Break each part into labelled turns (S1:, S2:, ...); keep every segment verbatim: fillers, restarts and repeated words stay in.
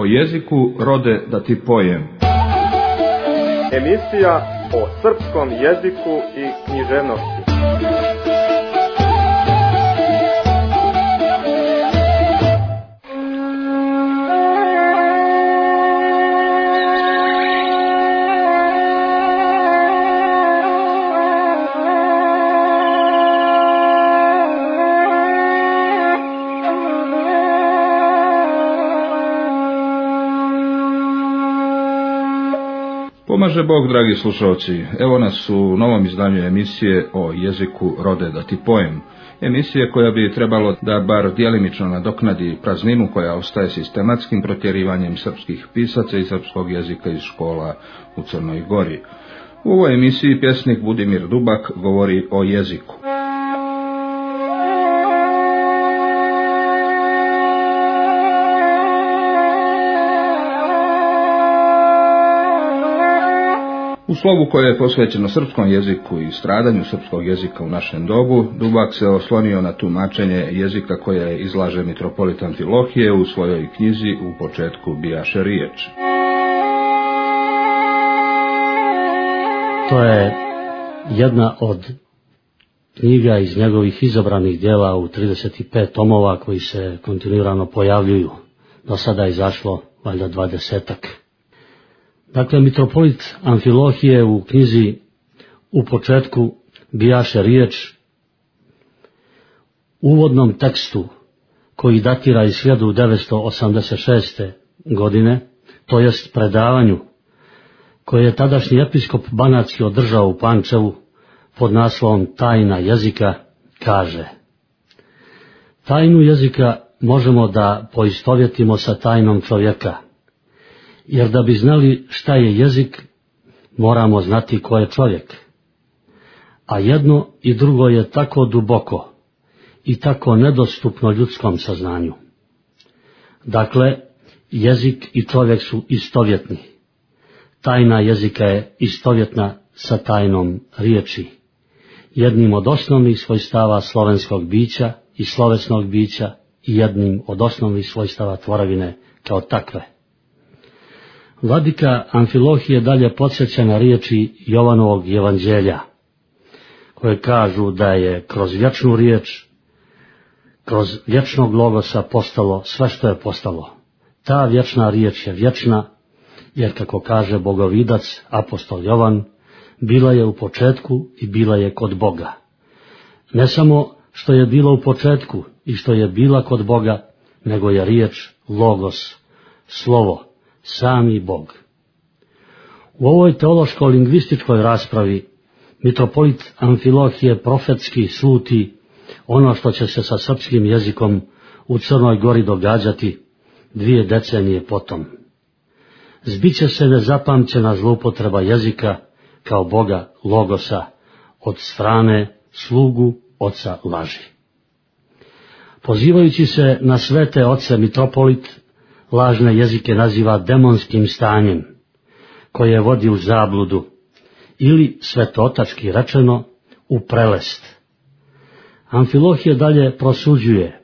S1: O jeziku rode da ti pojem.
S2: Emisija o srpskom jeziku i književnosti.
S1: Pomaže Bog, dragi slušalci. Evo nas u novom izdanju emisije o jeziku rode da ti pojem. Emisije koja bi trebalo da bar djelimično nadoknadi prazninu koja ostaje sistematskim protjerivanjem srpskih pisaca i srpskog jezika iz škola u Crnoj Gori. U ovoj emisiji pjesnik Budimir Dubak govori o jeziku. U slovu koje je posvećeno srpskom jeziku i stradanju srpskog jezika u našem dobu, Dubak se oslonio na tumačenje jezika koje izlaže mitropolit Amfilohije u svojoj knjizi U početku bijaše riječ.
S3: To je jedna od knjiga iz njegovih izabranih djela u trideset pet tomova koji se kontinuirano pojavljuju. Do sada je izašlo valjda dvadesetak. Dakle, mitropolit Amfilohije u knjizi U početku bijaše riječ, uvodnom tekstu koji datira iz hiljadu devetsto osamdeset šeste. godine, to jest predavanju koje je tadašnji episkop Banatski održao u Pančevu pod naslovom Tajna jezika, kaže: tajnu jezika možemo da poistovjetimo sa tajnom čovjeka, jer da bi znali šta je jezik, moramo znati ko je čovjek. A jedno i drugo je tako duboko i tako nedostupno ljudskom saznanju. Dakle, jezik i čovjek su istovjetni. Tajna jezika je istovjetna sa tajnom riječi, jednim od osnovnih svojstava slovenskog bića i slovesnog bića i jednim od osnovnih svojstava tvorevine kao takve. Vladika Amfilohije dalje podsjeća na riječi Jovanovog evanđelja, koje kažu da je kroz vječnu riječ, kroz vječnog logosa postalo sve što je postalo. Ta vječna riječ je vječna, jer kako kaže bogovidac apostol Jovan, bila je u početku i bila je kod Boga. Ne samo što je bilo u početku i što je bila kod Boga, nego je riječ logos, slovo, sami Bog. U ovoj teološko-lingvističkoj raspravi mitropolit Amfilohije profetski sluti ono što će se sa srpskim jezikom u Crnoj Gori događati dvije decenije potom. Zbiće se nezapamćena zloupotreba jezika kao Boga logosa od strane slugu oca laži. Pozivajući se na svete oce, mitropolit lažne jezike naziva demonskim stanjem, koje vodi u zabludu, ili svetotački rečeno u prelest. Amfilohije dalje prosuđuje: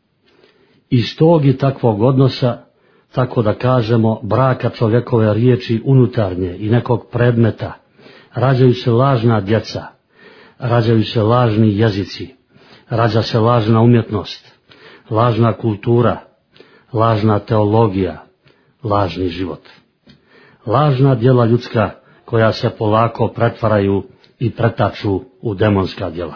S3: iz tog i takvog odnosa, tako da kažemo braka čovjekove riječi unutarnje i nekog predmeta, rađaju se lažna djeca, rađaju se lažni jezici, rađa se lažna umjetnost, lažna kultura, lažna teologija, lažni život. Lažna djela ljudska koja se polako pretvaraju i pretaču u demonska djela.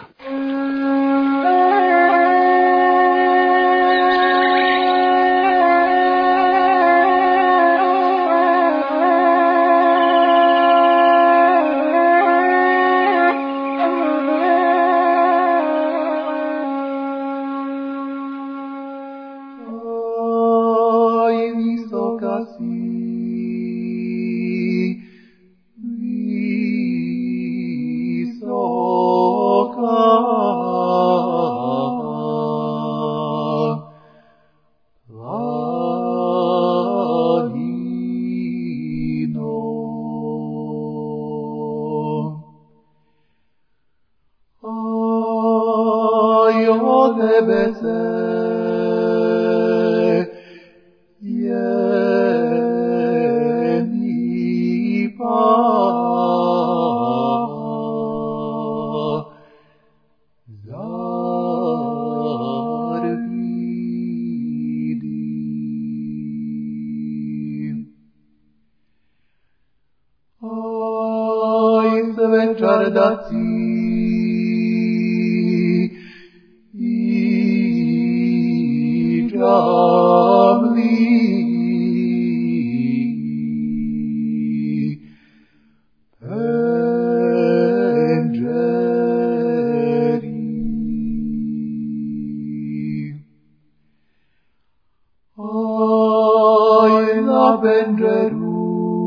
S4: nebese, Jezus. gledati i džavli benderu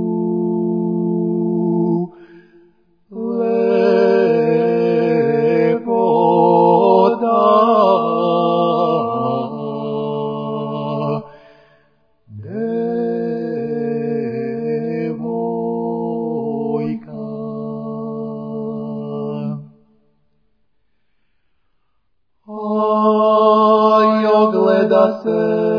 S4: lepota devojka aj ogleda se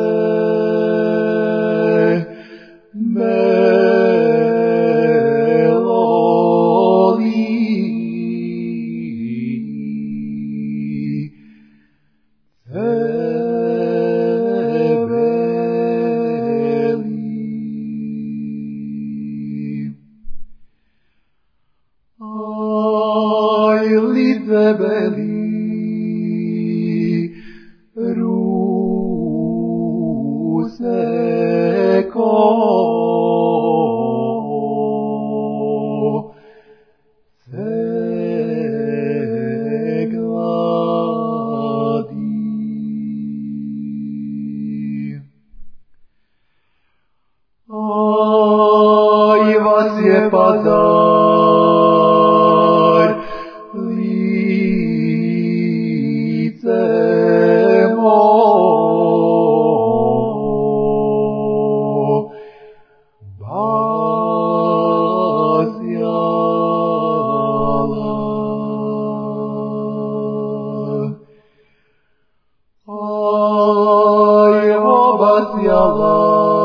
S4: pazar lice mo bazjala aj obazjala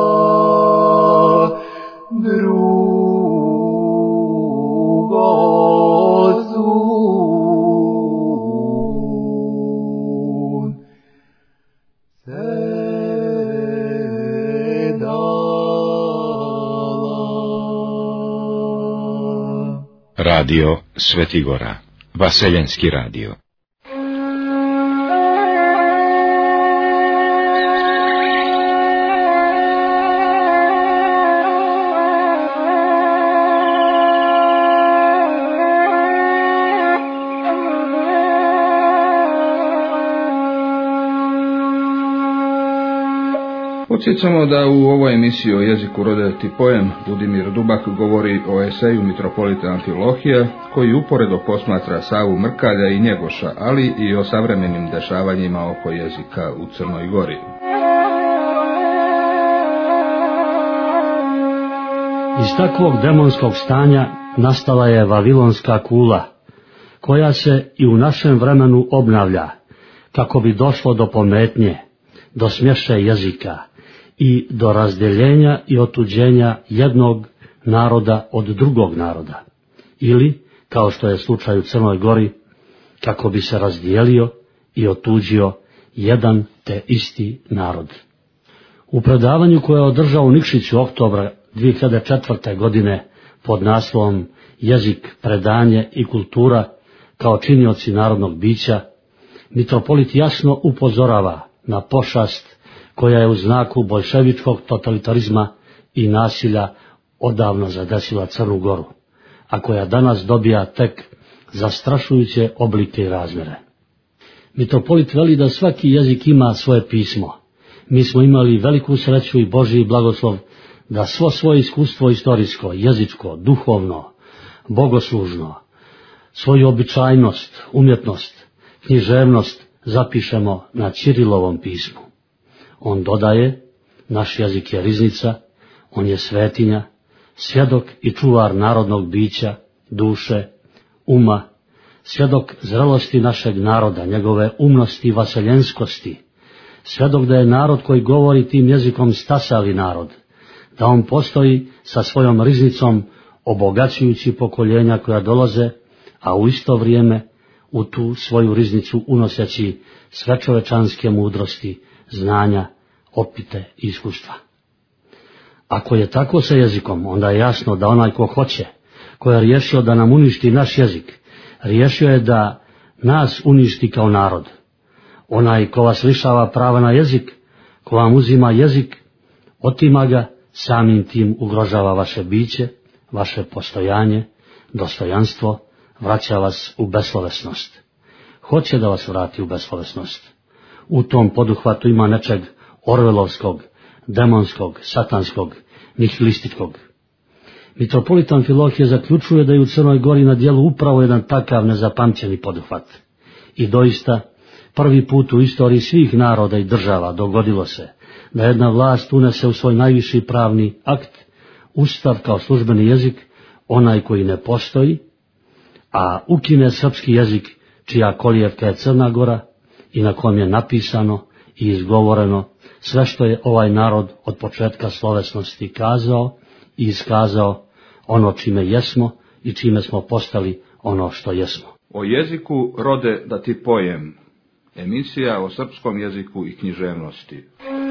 S5: Radio Svetigora, Vaseljenski radio.
S1: Podsjećamo da u ovoj emisiji o jeziku rodeti pojem Budimir Dubak govori o eseju mitropolita Amfilohija, koji uporedo posmatra Savu Mrkalja i Njegoša, ali i o savremenim dešavanjima oko jezika u Crnoj Gori.
S3: Iz takvog demonskog stanja nastala je vavilonska kula, koja se i u našem vremenu obnavlja, kako bi došlo do pometnje, do smješe jezika i do razdeljenja i otuđenja jednog naroda od drugog naroda, ili, kao što je slučaj u Crnoj Gori, kako bi se razdijelio i otuđio jedan te isti narod. U predavanju koje je održao u Nikšiću oktobra dvije hiljade četvrte. godine pod naslovom Jezik, predanje i kultura kao činioci narodnog bića, mitropolit jasno upozorava na pošast koja je u znaku boljševičkog totalitarizma i nasilja odavno zadesila Crnu Goru, a koja danas dobija tek zastrašujuće oblike i razmjere. Mitropolit veli da svaki jezik ima svoje pismo. Mi smo imali veliku sreću i Božji blagoslov da svo svoje iskustvo istorijsko, jezičko, duhovno, bogoslužno, svoju običajnost, umjetnost, književnost zapišemo na Ćirilovom pismu. On dodaje, naš jezik je riznica, on je svetinja, svjedok i čuvar narodnog bića, duše, uma, svjedok zrelosti našeg naroda, njegove umnosti i vaseljenskosti, svjedok da je narod koji govori tim jezikom stasali narod, da on postoji sa svojom riznicom obogaćujući pokoljenja koja dolaze, a u isto vrijeme u tu svoju riznicu unoseći sve čovečanske mudrosti, znanja, opite i iskustva. Ako je tako sa jezikom, onda je jasno da onaj ko hoće, ko je riješio da nam uništi naš jezik, riješio je da nas uništi kao narod. Onaj ko vas lišava prava na jezik, ko vam uzima jezik, otima ga, samim tim ugrožava vaše biće, vaše postojanje, dostojanstvo, vraća vas u beslovesnost. Hoće da vas vrati u beslovesnost. U tom poduhvatu ima nečeg orvelovskog, demonskog, satanskog, nihilističkog. Mitropolitan Amfilohije zaključuje da je u Crnoj Gori na dijelu upravo jedan takav nezapamćeni poduhvat. I doista, prvi put u istoriji svih naroda i država dogodilo se da jedna vlast unese u svoj najviši pravni akt Ustav kao službeni jezik, onaj koji ne postoji, a ukine srpski jezik čija kolijevka je Crna Gora i na kom je napisano i izgovoreno sve što je ovaj narod od početka slovesnosti kazao i iskazao, ono čime jesmo i čime smo postali ono što jesmo.
S1: O jeziku rode da ti pojem. Emisija o srpskom jeziku i književnosti.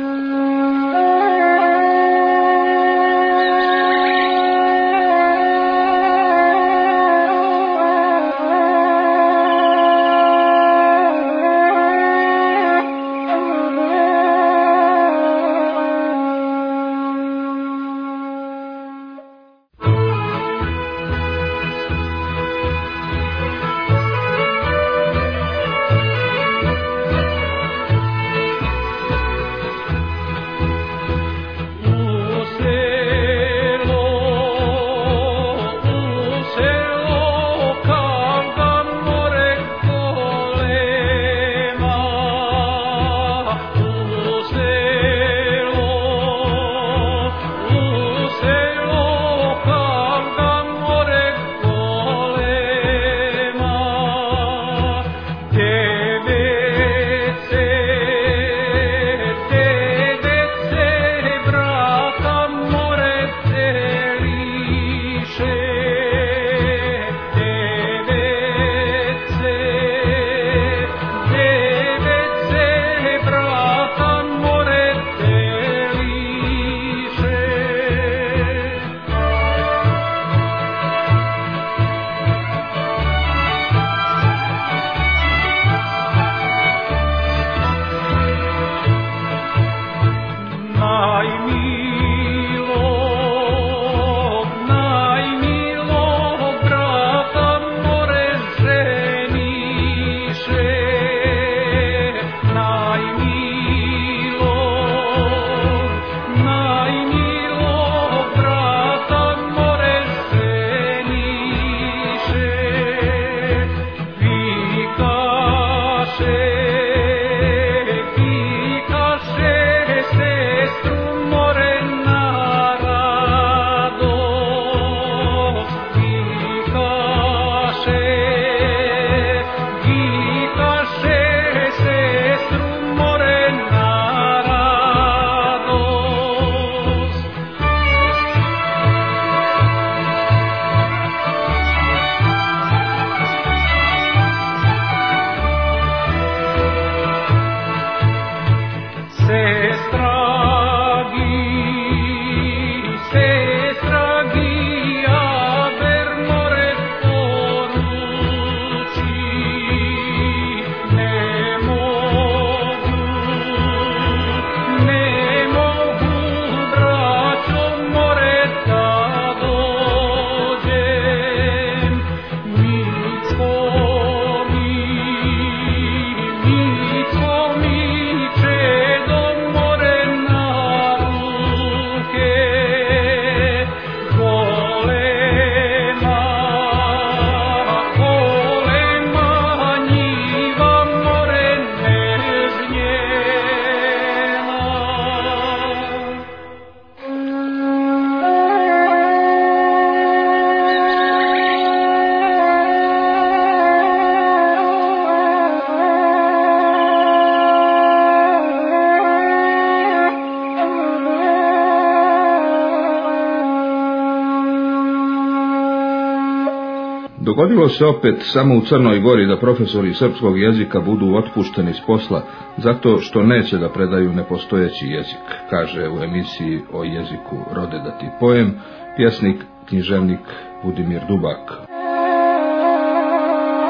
S1: Dogodilo se opet samo u Crnoj Gori da profesori srpskog jezika budu otpušteni s posla zato što neće da predaju nepostojeći jezik, kaže u emisiji o jeziku rode da ti pojem pjesnik, književnik Budimir Dubak.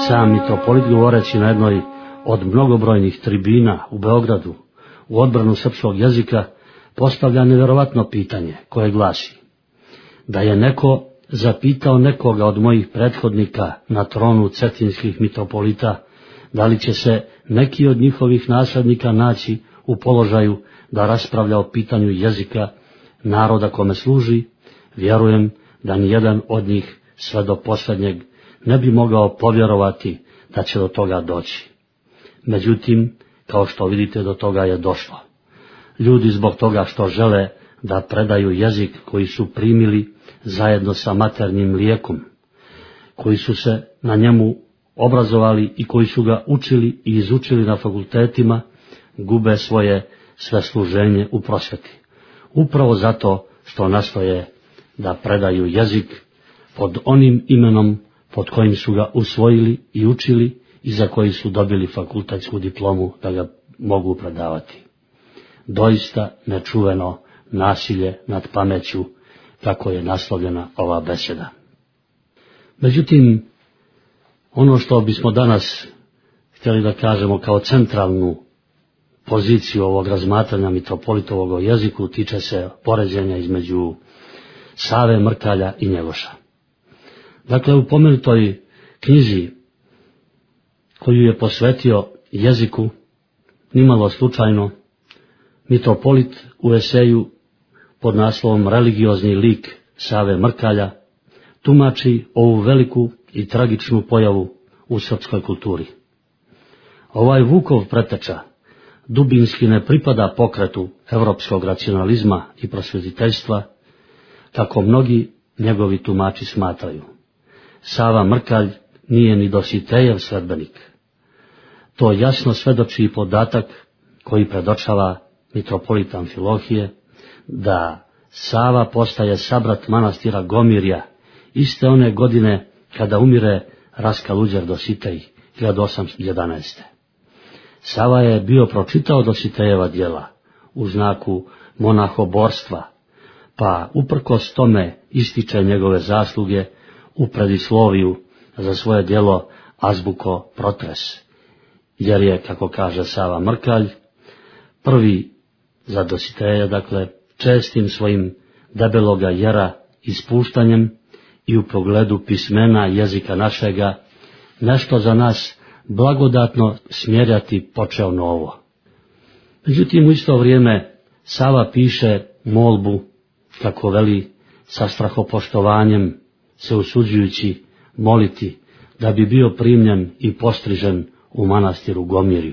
S3: Sam mitropolit, govoreći na jednoj od mnogobrojnih tribina u Beogradu u odbranu srpskog jezika, postavlja nevjerovatno pitanje koje glasi: da je neko zapitao nekoga od mojih prethodnika na tronu cetinskih mitropolita, da li će se neki od njihovih naslednika naći u položaju da raspravlja o pitanju jezika naroda kome služi, vjerujem da nijedan od njih sve do posljednjeg ne bi mogao povjerovati da će do toga doći. Međutim, kao što vidite, do toga je došlo. Ljudi zbog toga što žele da predaju jezik koji su primili zajedno sa maternjim mlijekom, koji su se na njemu obrazovali i koji su ga učili i izučili na fakultetima, gube svoje sve služenje u prosveti. Upravo zato što nastoje da predaju jezik pod onim imenom pod kojim su ga usvojili i učili i za koji su dobili fakultetsku diplomu da ga mogu predavati. Doista nečuveno nasilje nad pameću, kako je naslovljena ova beseda. Međutim, ono što bismo danas htjeli da kažemo kao centralnu poziciju ovog razmatranja mitropolitovog jeziku tiče se poređenja između Save Mrkalja i Njegoša. Dakle, u pomenutoj knjizi koju je posvetio jeziku, nimalo slučajno, mitropolit u eseju pod naslovom Religiozni lik Save Mrkalja tumači ovu veliku i tragičnu pojavu u srpskoj kulturi. Ovaj Vukov preteča dubinski ne pripada pokretu evropskog racionalizma i prosvjetiteljstva, kako mnogi njegovi tumači smatraju. Sava Mrkalj nije ni Dositejev sledbenik. To jasno svedoči i podatak koji predočava mitropolit Amfilohije, da Sava postaje sabrat manastira Gomirja iste one godine kada umire Raskaluđer Dositej hiljadu osamsto jedanaeste. Sava je bio pročitao Dositejeva djela u znaku monahoborstva, pa uprkos tome ističe njegove zasluge u predisloviju za svoje djelo Azbuko Protres, jer je, kako kaže Sava Mrkalj, prvi za Dositeja, dakle, čestim svojim debeloga jera ispuštanjem i u pogledu pismena jezika našega nešto za nas blagodatno smjerjati počeo novo. Međutim, u isto vrijeme Sava piše molbu, kako veli, sa strahopoštovanjem se usuđujući moliti da bi bio primljen i postrižen u manastiru Gomirju.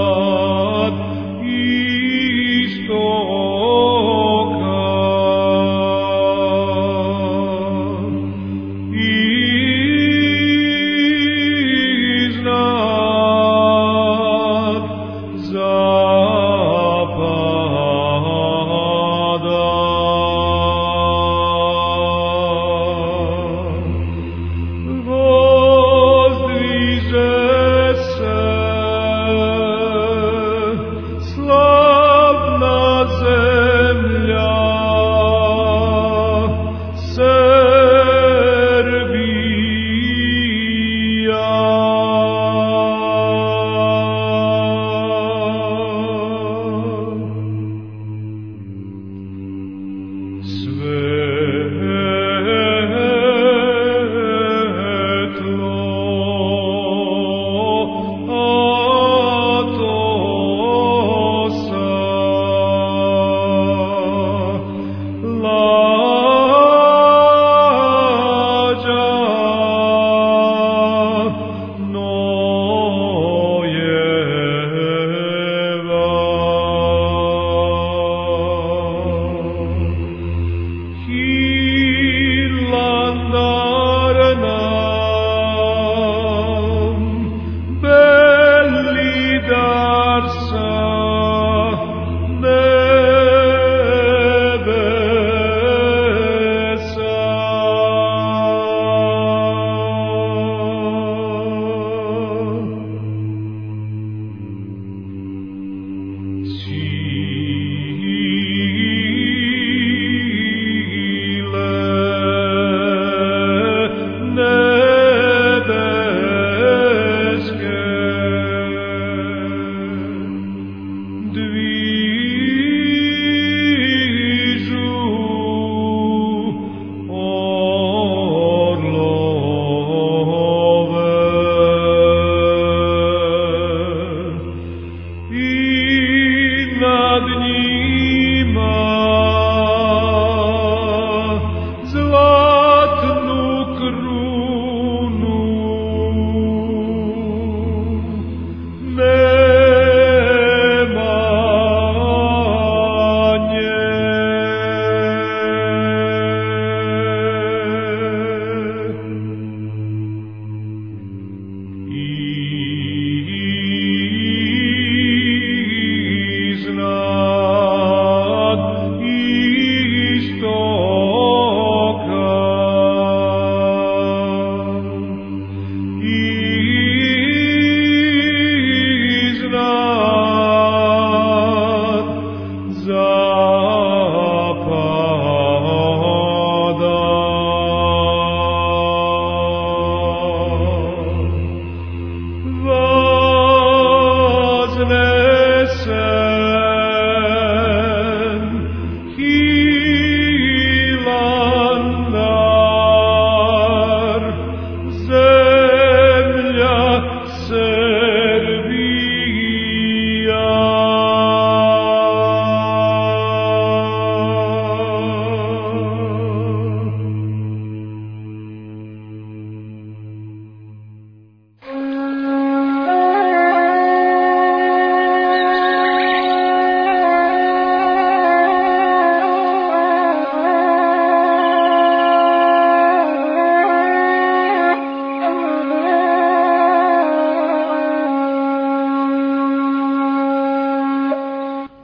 S6: Istoka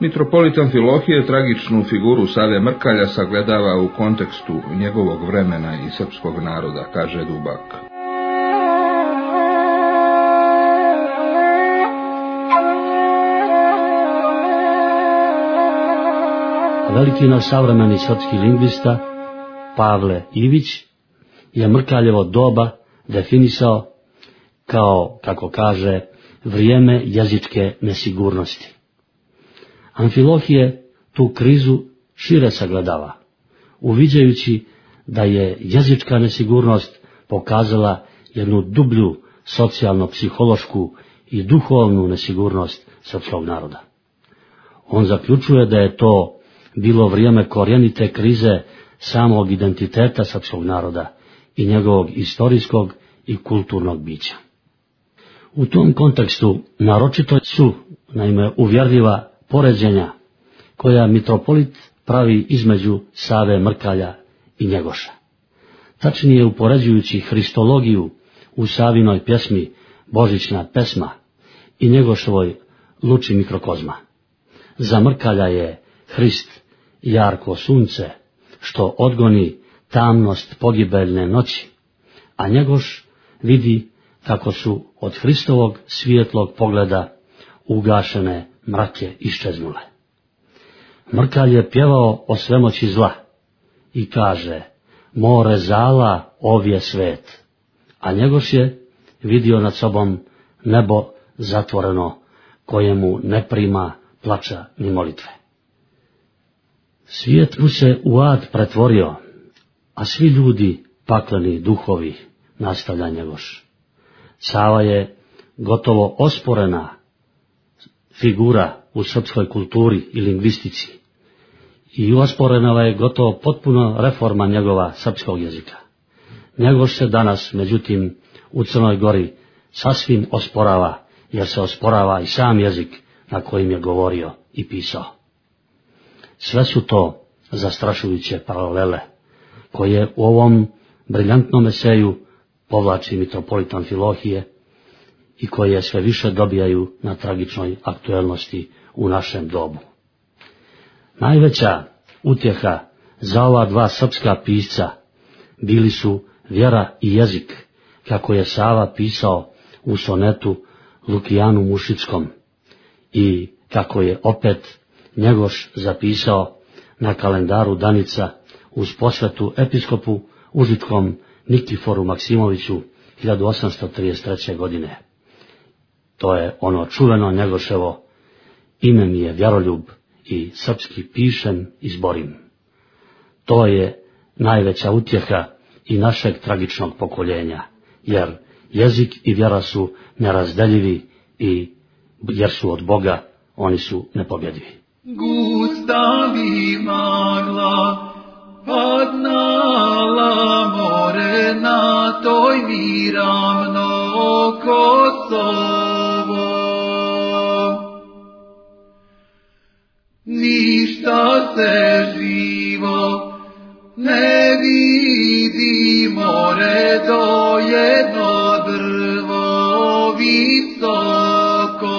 S1: Mitropolit Amfilohije tragičnu figuru Save Mrkalja sagledava u kontekstu njegovog vremena i srpskog naroda, kaže Dubak.
S3: Veliki naš savremeni srpski lingvista Pavle Ivić je Mrkaljevo doba definisao kao, kako kaže, vrijeme jezičke nesigurnosti. Amfilohije tu krizu šire sagledava, uviđajući da je jezička nesigurnost pokazala jednu dublju socijalno-psihološku i duhovnu nesigurnost srpskog naroda. On zaključuje da je to bilo vrijeme korjenite krize samog identiteta srpskog naroda i njegovog istorijskog i kulturnog bića. U tom kontekstu naročito su, naime, uvjerljiva poređenja koja mitropolit pravi između Save Mrkalja i Njegoša. Tačnije upoređujući hristologiju u Savinoj pjesmi Božićna pesma i Njegošovoj Luči mikrokozma. Za Mrkalja je Hrist jarko sunce, što odgoni tamnost pogibeljne noći, a Njegoš vidi kako su od Hristovog svijetlog pogleda ugašene mrake iščeznule. Mrkalj je pjevao o svemoći zla i kaže: more zala ovje svet, a Njegoš je vidio nad sobom nebo zatvoreno, kojemu ne prima plača ni molitve. Svijet mu se u ad pretvorio, a svi ljudi pakleni duhovi, nastavlja Njegoš. Sava je gotovo osporena figura u srpskoj kulturi i lingvistici i osporena je gotovo potpuno reforma njegova srpskog jezika. Njegoš se danas, međutim, u Crnoj Gori sasvim osporava, jer se osporava i sam jezik na kojim je govorio i pisao. Sve su to zastrašujuće paralele, koje u ovom briljantnom eseju povlači mitropolit Amfilohije i koje sve više dobijaju na tragičnoj aktuelnosti u našem dobu. Najveća utjeha za ova dva srpska pisca bili su vjera i jezik, kako je Sava pisao u sonetu Lukijanu Mušickom i kako je opet Njegoš zapisao na kalendaru Danica uz posvetu episkopu Užitkom Nikiforu Maksimoviću hiljadu osamsto trideset treće. godine. To je ono čuveno Njegoševo: ime mi je vjeroljub i srpski pišem i zborim. To je najveća utjeha i našeg tragičnog pokoljenja, jer jezik i vjera su nerazdeljivi i jer su od Boga, oni su nepobjedivi.
S4: Gusta bi magla padnala more na toj mi ravno Kosovo. Ništa se živo ne vidi, more do jedno drvo visoko.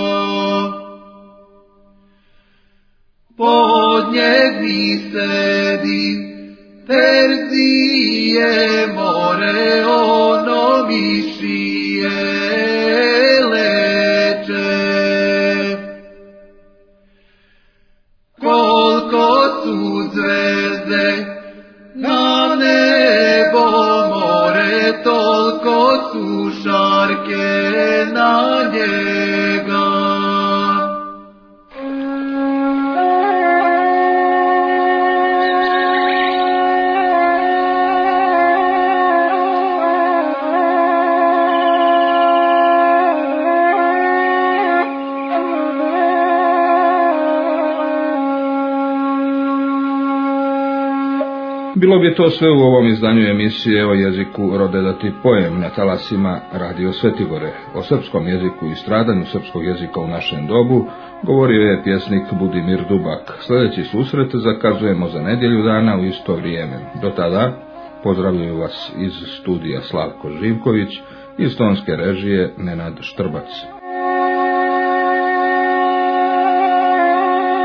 S4: Pod njeg mi sedi Terzije, more ono mi šije leče. Koliko su zvezde na nebo, more, toliko su šarke na njega.
S1: Bilo bi to sve u ovom izdanju emisije o jeziku Rode da ti pojem na talasima Radio Svetigore. O srpskom jeziku i stradanju srpskog jezika u našem dobu govorio je pjesnik Budimir Dubak. Sljedeći susret zakazujemo za nedjelju dana u isto vrijeme. Do tada pozdravljaju vas iz studija Slavko Živković, iz tonske režije Nenad Štrbac.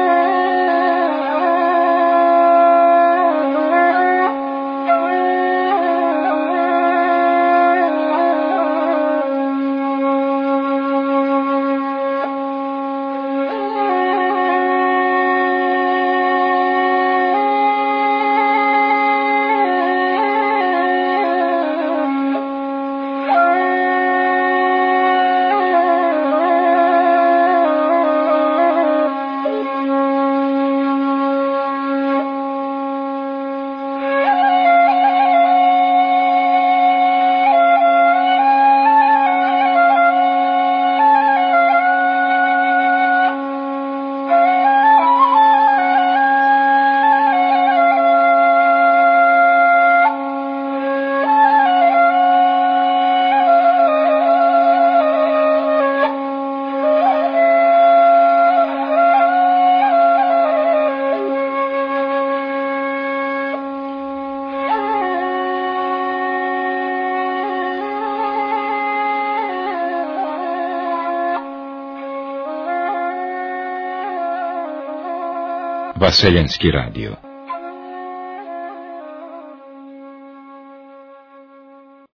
S5: Vaseljenski radio.